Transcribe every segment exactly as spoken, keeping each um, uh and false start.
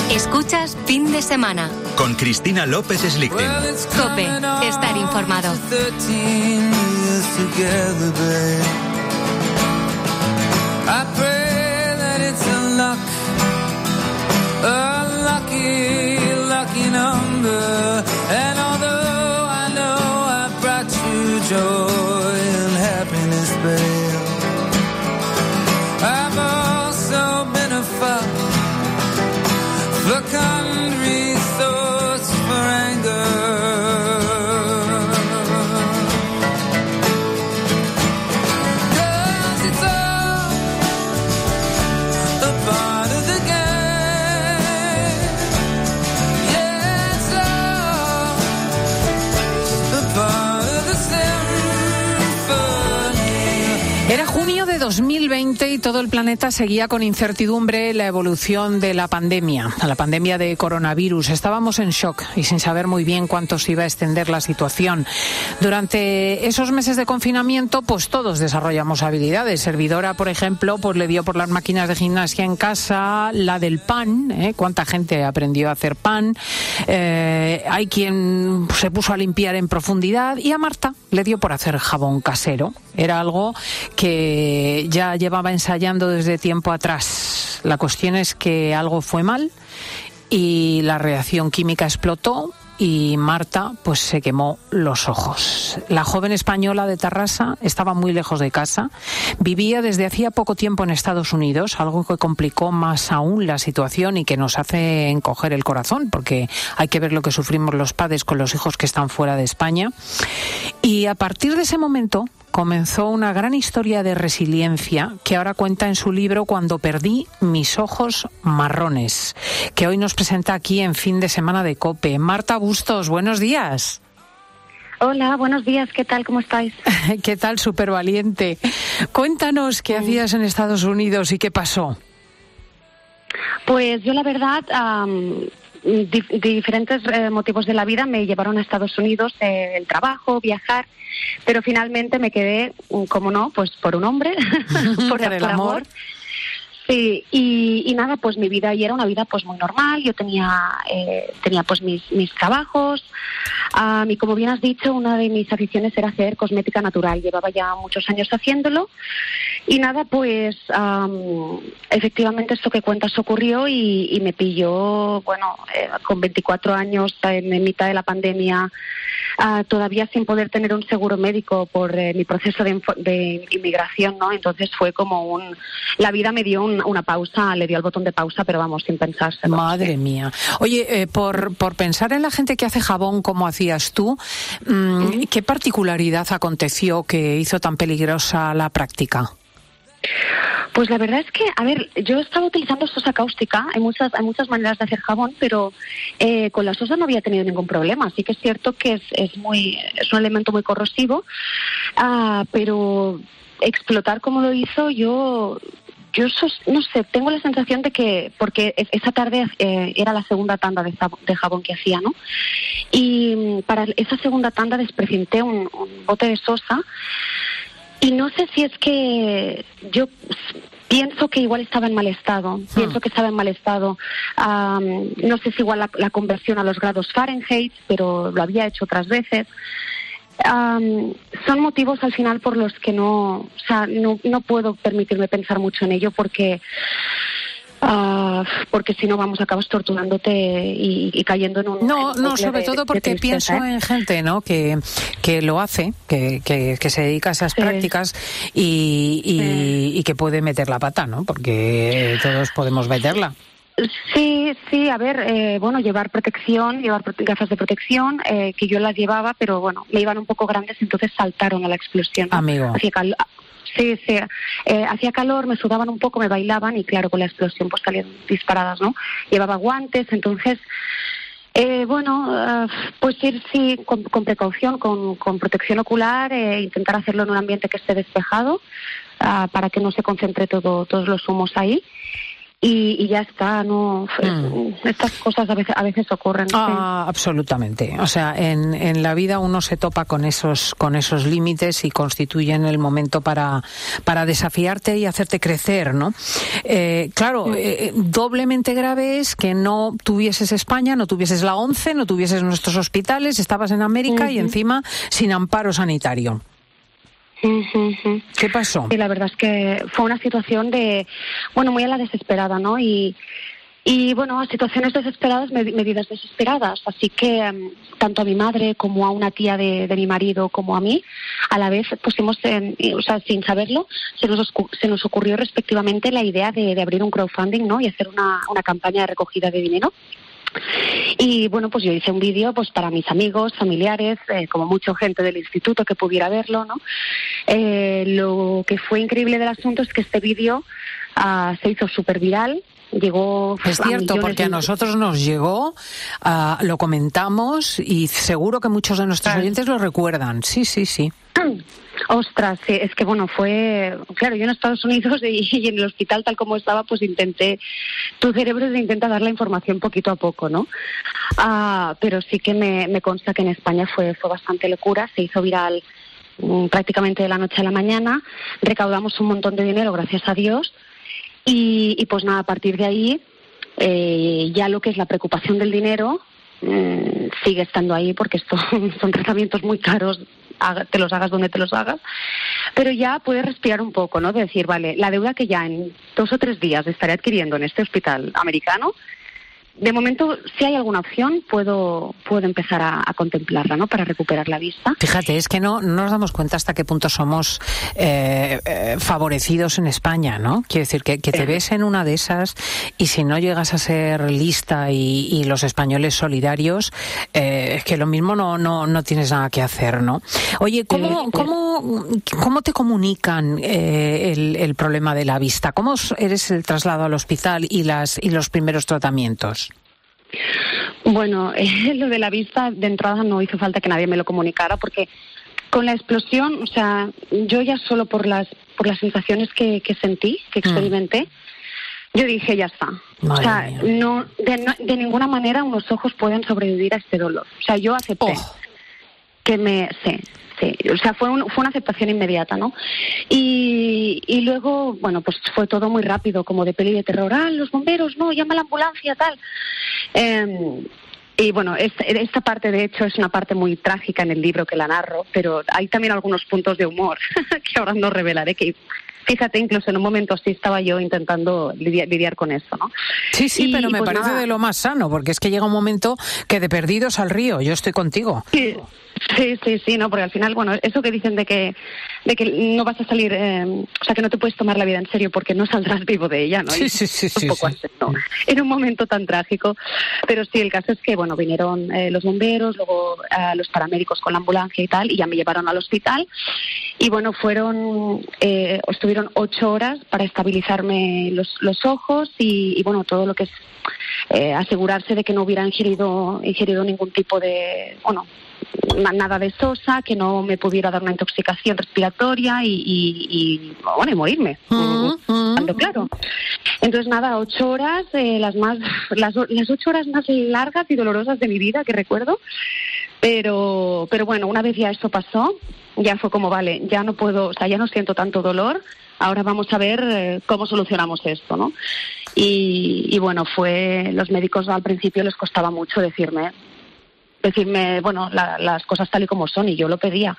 Escuchas Fin de Semana con Cristina López Slichting. COPE, estar informado. I pray that it's a luck, a lucky, lucky number. And although I know I brought you joy and happiness, babe, I've also been a fuck, the country source for anger. Era junio de dos mil veinte y todo el planeta seguía con incertidumbre la evolución de la pandemia, la pandemia de coronavirus. Estábamos en shock y sin saber muy bien cuánto se iba a extender la situación. Durante esos meses de confinamiento, pues todos desarrollamos habilidades. Servidora, por ejemplo, pues le dio por las máquinas de gimnasia en casa, la del pan, ¿eh? Cuánta gente aprendió a hacer pan. Eh, hay quien se puso a limpiar en profundidad y a Marta le dio por hacer jabón casero. Era algo que ya llevaba ensayando desde tiempo atrás. La cuestión es que algo fue mal y la reacción química explotó y Marta pues se quemó los ojos. La joven española de Tarrasa estaba muy lejos de casa, vivía desde hacía poco tiempo en Estados Unidos, algo que complicó más aún la situación y que nos hace encoger el corazón, porque hay que ver lo que sufrimos los padres con los hijos que están fuera de España. Y a partir de ese momento comenzó una gran historia de resiliencia que ahora cuenta en su libro Cuando perdí mis ojos marrones, que hoy nos presenta aquí en Fin de Semana de COPE. Marta Bustos, buenos días. Hola, buenos días, ¿qué tal? ¿Cómo estáis? ¿Qué tal? Súper valiente. Cuéntanos qué mm. hacías en Estados Unidos y qué pasó. Pues yo la verdad... Um... Dif- diferentes eh, motivos de la vida me llevaron a Estados Unidos, eh, el trabajo, viajar, pero finalmente me quedé, como no, pues por un hombre, por, por el por amor. amor. Sí, y, y nada, pues mi vida ahí era una vida pues muy normal. Yo tenía eh, tenía pues mis mis trabajos. Um, y como bien has dicho, una de mis aficiones era hacer cosmética natural. Llevaba ya muchos años haciéndolo. Y nada, pues um, efectivamente esto que cuentas ocurrió y, y me pilló, bueno, eh, con veinticuatro años, en, en mitad de la pandemia, uh, todavía sin poder tener un seguro médico por eh, mi proceso de, info- de inmigración, ¿no? Entonces fue como un... La vida me dio un, una pausa, le dio el botón de pausa, pero vamos, sin pensárselo. Madre mía. Oye, eh, por, por pensar en la gente que hace jabón como hacías tú, mmm, ¿qué particularidad aconteció que hizo tan peligrosa la práctica? Pues la verdad es que, a ver, yo estaba utilizando sosa cáustica, hay muchas hay muchas maneras de hacer jabón, pero eh, con la sosa no había tenido ningún problema. Así que es cierto que es, es muy es un elemento muy corrosivo, uh, pero explotar como lo hizo, yo yo sos, no sé, tengo la sensación de que, porque esa tarde eh, era la segunda tanda de jabón, de jabón que hacía, ¿no? Y para esa segunda tanda desprecinté un, un bote de sosa. Y no sé si es que yo pienso que igual estaba en mal estado, hmm. pienso que estaba en mal estado. Um, no sé si igual la, la conversión a los grados Fahrenheit, pero lo había hecho otras veces. Um, son motivos al final por los que no, o sea, no, no puedo permitirme pensar mucho en ello porque... Uh, porque si no, vamos, acabas torturándote y, y cayendo en un... No, en un no, sobre de, todo porque de tristeza, pienso ¿eh? en gente, ¿no?, que, que lo hace, que, que, que se dedica a esas sí. prácticas y, y, sí. y que puede meter la pata, ¿no? Porque todos podemos meterla. Sí, sí, a ver, eh, bueno, llevar protección, llevar gafas de protección, eh, que yo las llevaba, pero bueno, me iban un poco grandes, entonces saltaron a la explosión, ¿no? Amigo. Hacía cal- sí, sí, eh, hacía calor, me sudaban un poco, me bailaban y claro, con la explosión pues salían disparadas, ¿no? Llevaba guantes, entonces... Eh, bueno, uh, pues ir sí con, con precaución, con, con protección ocular, eh, intentar hacerlo en un ambiente que esté despejado uh, para que no se concentre todo, todos los humos ahí. y, y ya está, ¿no? Mm. Estas cosas a veces, a veces ocurren. Ah, sí. Absolutamente. O sea, en, en la vida uno se topa con esos, con esos límites y constituyen el momento para, para desafiarte y hacerte crecer, ¿no? Eh, claro, mm. eh, doblemente grave es que no tuvieses España, no tuvieses la ONCE, no tuvieses nuestros hospitales, estabas en América uh-huh. y encima sin amparo sanitario. Uh-huh. ¿Qué pasó? Sí, la verdad es que fue una situación de, bueno, muy a la desesperada, ¿no? Y, y bueno, a situaciones desesperadas, med- medidas desesperadas. Así que um, tanto a mi madre como a una tía de, de mi marido como a mí, a la vez pusimos, en, o sea, sin saberlo, se nos, se nos ocurrió respectivamente la idea de, de abrir un crowdfunding, ¿no? Y hacer una, una campaña de recogida de dinero. Y bueno, pues yo hice un vídeo pues para mis amigos, familiares, eh, como mucha gente del instituto que pudiera verlo, ¿no? Eh, lo que fue increíble del asunto es que este vídeo uh, se hizo súper viral. Llegó es cierto, porque de... a nosotros nos llegó, uh, lo comentamos y seguro que muchos de nuestros claro. oyentes lo recuerdan. Sí, sí, sí. Ostras, sí, es que bueno, fue, claro, yo en Estados Unidos y, y en el hospital tal como estaba, pues intenté, tu cerebro se intenta dar la información poquito a poco, ¿no? Ah, pero sí que me, me consta que en España fue, fue bastante locura, se hizo viral um, prácticamente de la noche a la mañana, recaudamos un montón de dinero, gracias a Dios, y, y pues nada, a partir de ahí, eh, ya lo que es la preocupación del dinero, eh, sigue estando ahí porque estos son tratamientos muy caros, te los hagas donde te los hagas, pero ya puedes respirar un poco, ¿no? De decir, vale, la deuda que ya en dos o tres días estaré adquiriendo en este hospital americano, de momento, si hay alguna opción, puedo puedo empezar a, a contemplarla, ¿no? Para recuperar la vista. Fíjate, es que no, no nos damos cuenta hasta qué punto somos eh, eh, favorecidos en España, ¿no? Quiero decir, que, que te ves en una de esas y si no llegas a ser lista y, y los españoles solidarios, eh, es que lo mismo no, no, no tienes nada que hacer, ¿no? Oye, ¿cómo, cómo, cómo te comunican eh, el, el problema de la vista? ¿Cómo eres el traslado al hospital y, las, y los primeros tratamientos? Bueno, eh, lo de la vista de entrada no hizo falta que nadie me lo comunicara porque con la explosión, o sea, yo ya solo por las por las sensaciones que, que sentí, que experimenté, mm. yo dije ya está. Madre o sea, mía. no de, no de ninguna manera unos ojos pueden sobrevivir a este dolor. O sea, yo acepté oh. que me... Sí, sí, o sea, fue, un, fue una aceptación inmediata, ¿no? Y, y luego, bueno, pues fue todo muy rápido, como de peli de terror. Ah, los bomberos, no, llama a la ambulancia, tal. Eh, y bueno, esta, esta parte de hecho es una parte muy trágica en el libro que la narro, pero hay también algunos puntos de humor que ahora no revelaré, que fíjate, incluso en un momento así estaba yo intentando lidiar, lidiar con eso, ¿no? Sí, sí, y, pero me pues parece nada. de lo más sano, porque es que llega un momento que de perdidos al río, yo estoy contigo. Sí. Sí, sí, sí, no, porque al final, bueno, eso que dicen de que de que no vas a salir, eh, o sea, que no te puedes tomar la vida en serio porque no saldrás vivo de ella, ¿no? Sí, sí, sí, sí, un poco sí. Así, ¿no? En un momento tan trágico, pero sí, el caso es que, bueno, vinieron eh, los bomberos, luego eh, los paramédicos con la ambulancia y tal, y ya me llevaron al hospital, y bueno, fueron, eh, estuvieron ocho horas para estabilizarme los, los ojos y, y, bueno, todo lo que es eh, asegurarse de que no hubiera ingerido, ingerido ningún tipo de, bueno, nada de sosa, que no me pudiera dar una intoxicación respiratoria y, y, y bueno, y morirme. Mm-hmm. Claro. Entonces, nada, ocho horas, eh, las más, las, las ocho horas más largas y dolorosas de mi vida que recuerdo. Pero, pero bueno, una vez ya esto pasó, ya fue como, vale, ya no puedo, o sea, ya no siento tanto dolor. Ahora vamos a ver eh, cómo solucionamos esto, ¿no? Y, y bueno, fue, los médicos al principio les costaba mucho decirme, decirme, bueno, la, las cosas tal y como son, y yo lo pedía.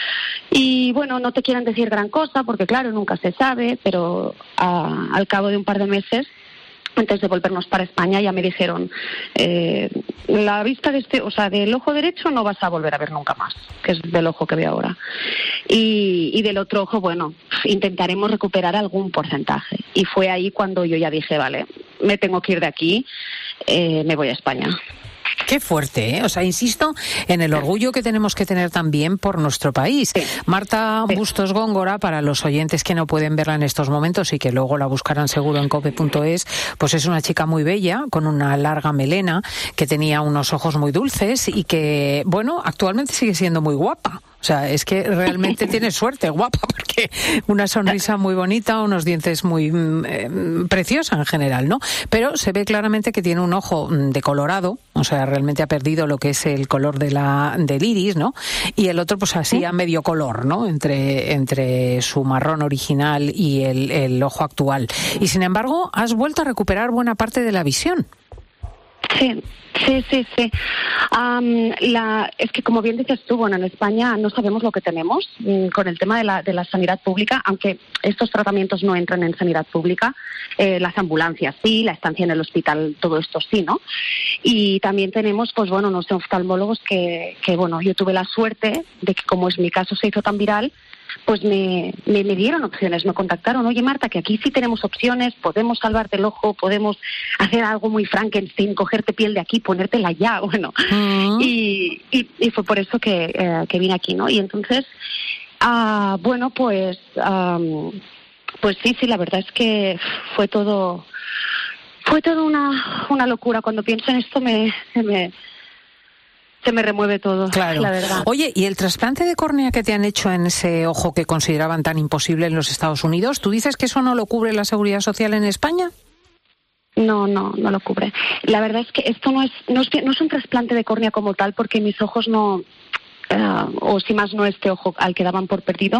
Y bueno, no te quieren decir gran cosa, porque claro, nunca se sabe, pero a, al cabo de un par de meses, antes de volvernos para España, ya me dijeron, eh, la vista de este, o sea, del ojo derecho no vas a volver a ver nunca más, que es del ojo que veo ahora. Y, y del otro ojo, bueno, intentaremos recuperar algún porcentaje. Y fue ahí cuando yo ya dije, vale, me tengo que ir de aquí, eh, me voy a España. Qué fuerte, ¿eh? O sea, insisto en el orgullo que tenemos que tener también por nuestro país. Sí. Marta sí. Bustos Góngora, para los oyentes que no pueden verla en estos momentos y que luego la buscarán seguro en cope punto es, pues es una chica muy bella, con una larga melena, que tenía unos ojos muy dulces y que, bueno, actualmente sigue siendo muy guapa. O sea, es que realmente tienes suerte, guapa, porque una sonrisa muy bonita, unos dientes muy eh, preciosa en general, ¿no? Pero se ve claramente que tiene un ojo decolorado, o sea, realmente ha perdido lo que es el color de la del iris, ¿no? Y el otro, pues así a medio color, ¿no? Entre, entre su marrón original y el, el ojo actual. Y sin embargo, has vuelto a recuperar buena parte de la visión. Sí, sí, sí, sí. Um, la, es que, como bien dices tú, bueno, en España no sabemos lo que tenemos mm, con el tema de la, de la sanidad pública, aunque estos tratamientos no entran en sanidad pública, eh, las ambulancias sí, la estancia en el hospital, todo esto sí, ¿no? Y también tenemos, pues bueno, unos oftalmólogos que, que, bueno, yo tuve la suerte de que, como es mi caso, se hizo tan viral, pues me, me, me dieron opciones, me contactaron. Oye, Marta, que aquí sí tenemos opciones, podemos salvarte el ojo, podemos hacer algo muy Frankenstein, cogerte piel de aquí, ponértela allá, bueno. Uh-huh. Y, y, y fue por eso que, eh, que vine aquí, ¿no? Y entonces, uh, bueno, pues, um, pues sí, sí, la verdad es que fue todo, fue todo una, una locura. Cuando pienso en esto me... me se me remueve todo, claro. La verdad. Oye, ¿y el trasplante de córnea que te han hecho en ese ojo que consideraban tan imposible en los Estados Unidos, tú dices que eso no lo cubre la Seguridad Social en España? No, no, no lo cubre. La verdad es que esto no es, no es, no es un trasplante de córnea como tal, porque mis ojos no... Uh, o si más no este ojo al que daban por perdido,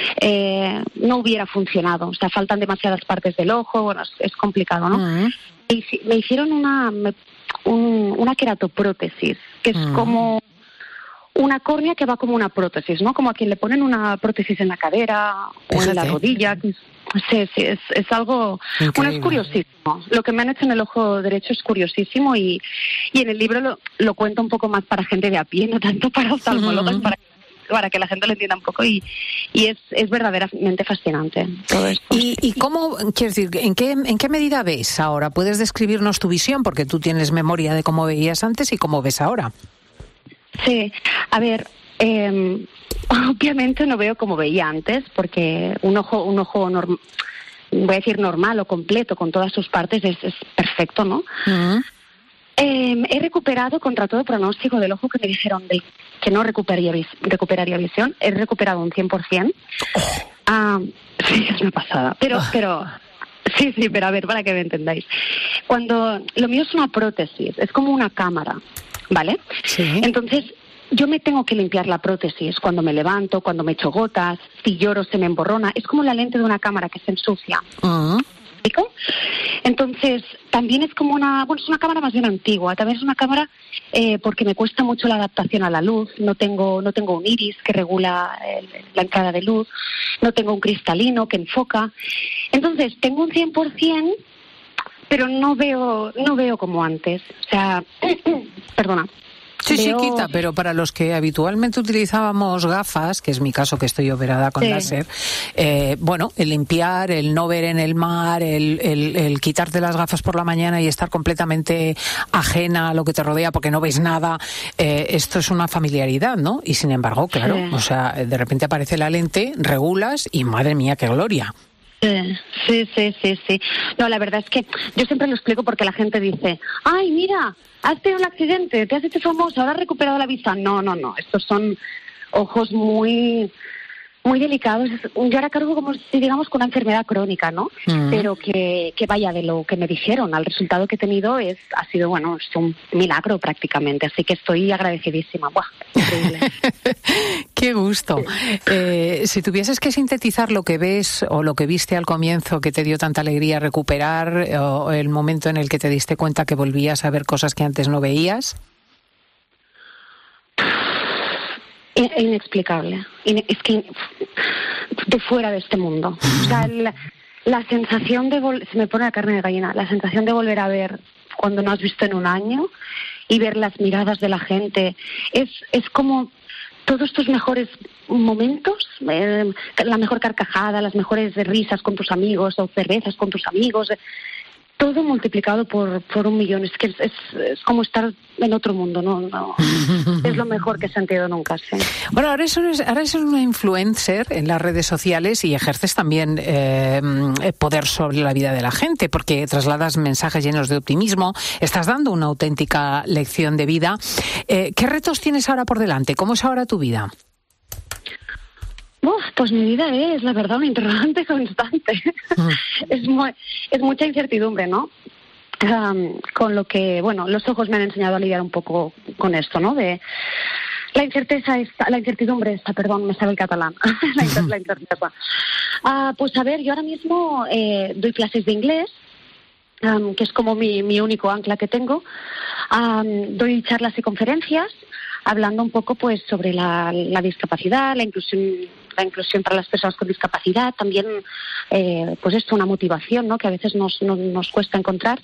eh, no hubiera funcionado. O sea, faltan demasiadas partes del ojo, bueno, es, es complicado, ¿no? Uh-huh. Y si, me hicieron una, me, un, una queratoprótesis, que es uh-huh. como una córnea que va como una prótesis, ¿no? Como a quien le ponen una prótesis en la cadera o en la rodilla. Sí, sí, es, es algo... Increíble. Bueno, es curiosísimo. Lo que me han hecho en el ojo derecho es curiosísimo y, y en el libro lo, lo cuento un poco más para gente de a pie, no tanto para oftalmólogos, uh-huh. para, para que la gente lo entienda un poco y, y es, es verdaderamente fascinante todo esto. ¿Y, y cómo, quiero decir, en qué, en qué medida ves ahora? ¿Puedes describirnos tu visión? Porque tú tienes memoria de cómo veías antes y cómo ves ahora. Sí, a ver... Eh, obviamente no veo como veía antes, porque un ojo, un ojo norm, voy a decir normal o completo, con todas sus partes, es, es perfecto, ¿no? Uh-huh. Eh, he recuperado contra todo pronóstico del ojo que me dijeron de, que no recuperaría, vis, recuperaría visión. He recuperado un cien por ciento. Oh. Ah, sí, es una pasada. Pero, oh. pero, sí, sí, pero a ver, para que me entendáis. Cuando, lo mío es una prótesis, es como una cámara, ¿vale? Sí. Entonces, yo me tengo que limpiar la prótesis cuando me levanto, cuando me echo gotas, si lloro se me emborrona. Es como la lente de una cámara que se ensucia. Uh-huh. ¿Me explico? Entonces, también es como una... Bueno, es una cámara más bien antigua. También es una cámara eh, porque me cuesta mucho la adaptación a la luz. No tengo no tengo un iris que regula el, la entrada de luz. No tengo un cristalino que enfoca. Entonces, tengo un cien por ciento, pero no veo, no veo como antes. O sea, perdona. Sí, sí, quita, pero para los que habitualmente utilizábamos gafas, que es mi caso que estoy operada con sí. láser, eh, bueno, el limpiar, el no ver en el mar, el, el, el quitarte las gafas por la mañana y estar completamente ajena a lo que te rodea porque no ves nada, eh, esto es una familiaridad, ¿no? Y sin embargo, claro, sí. o sea, de repente aparece la lente, regulas y madre mía, qué gloria. Sí, sí, sí, sí. No, la verdad es que yo siempre lo explico porque la gente dice, ay, mira, has tenido un accidente, te has hecho famosa, ahora has recuperado la vista. No, no, no, estos son ojos muy... muy delicados. Yo ahora cargo como si digamos con una enfermedad crónica, ¿no? Uh-huh. Pero que, que vaya, de lo que me dijeron, al resultado que he tenido es ha sido, bueno, es un milagro prácticamente, así que estoy agradecidísima. ¡Buah! Increíble. ¡Qué gusto! Eh, si tuvieses que sintetizar lo que ves o lo que viste al comienzo que te dio tanta alegría recuperar, o el momento en el que te diste cuenta que volvías a ver cosas que antes no veías... Inexplicable. Es que de fuera de este mundo. O sea, la, la sensación de... Vol- se me pone la carne de gallina. La sensación de volver a ver cuando no has visto en un año y ver las miradas de la gente. Es, es como todos tus mejores momentos, eh, la mejor carcajada, las mejores risas con tus amigos o cervezas con tus amigos... Todo multiplicado por, por un millón. Es que es, es, es como estar en otro mundo, ¿no? no es lo mejor que he sentido nunca, sí. Bueno, ahora eres, ahora eres una influencer en las redes sociales y ejerces también eh, poder sobre la vida de la gente, porque trasladas mensajes llenos de optimismo, estás dando una auténtica lección de vida. Eh, ¿Qué retos tienes ahora por delante? ¿Cómo es ahora tu vida? Pues mi vida es, la verdad, un interrogante constante. Mm. es, muy, es mucha incertidumbre, ¿no? Um, con lo que, bueno, los ojos me han enseñado a lidiar un poco con esto, ¿no? De la incerteza esta, la incertidumbre esta, perdón, me sale el catalán. la, incer, la incerteza. Uh, pues a ver, yo ahora mismo eh, doy clases de inglés, um, que es como mi, mi único ancla que tengo. Um, doy charlas y conferencias hablando un poco pues sobre la, la discapacidad, la inclusión, la inclusión para las personas con discapacidad, también eh, pues esto, una motivación, ¿no? Que a veces nos, nos, nos cuesta encontrar.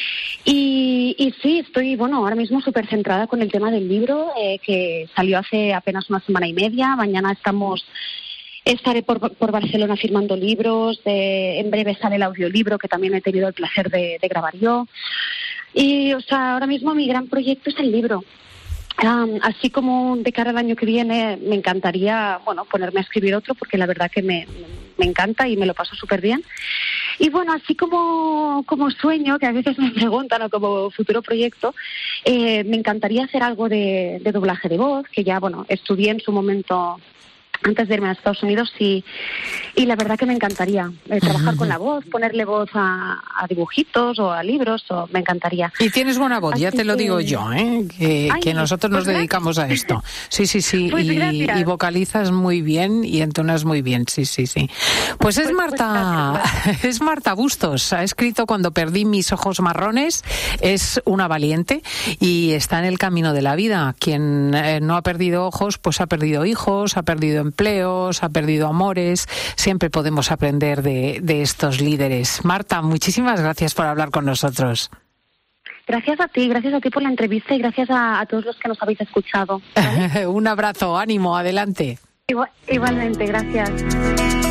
Y, y sí, estoy, bueno, ahora mismo súper centrada con el tema del libro, eh, que salió hace apenas una semana y media. Mañana estamos, estaré por, por Barcelona firmando libros, de, en breve sale el audiolibro, que también he tenido el placer de, de grabar yo. Y, o sea, ahora mismo mi gran proyecto es el libro. Um, así como de cara al año que viene me encantaría, bueno, ponerme a escribir otro, porque la verdad que me, me encanta y me lo paso súper bien. Y bueno, así como, como sueño, que a veces me preguntan, o como futuro proyecto, eh, me encantaría hacer algo de, de doblaje de voz, que ya, bueno, estudié en su momento antes de irme a Estados Unidos y, y la verdad que me encantaría eh, trabajar con la voz, ponerle voz a, a dibujitos o a libros, o me encantaría. Y tienes buena voz, Así ya te que... lo digo yo, ¿eh? que, Ay, que nosotros nos pues dedicamos a esto. Sí, sí, sí, pues y, y vocalizas muy bien y entonas muy bien, sí, sí, sí. Pues es pues, Marta, pues, es Marta Bustos, ha escrito Cuando perdí mis ojos marrones, es una valiente y está en el camino de la vida. Quien eh, no ha perdido ojos, pues ha perdido hijos, ha perdido empleos, ha perdido amores. Siempre podemos aprender de, de estos líderes. Marta, muchísimas gracias por hablar con nosotros. Gracias a ti, gracias a ti por la entrevista y gracias a, a todos los que nos habéis escuchado, ¿vale? Un abrazo, ánimo, adelante. Igual, igualmente, gracias.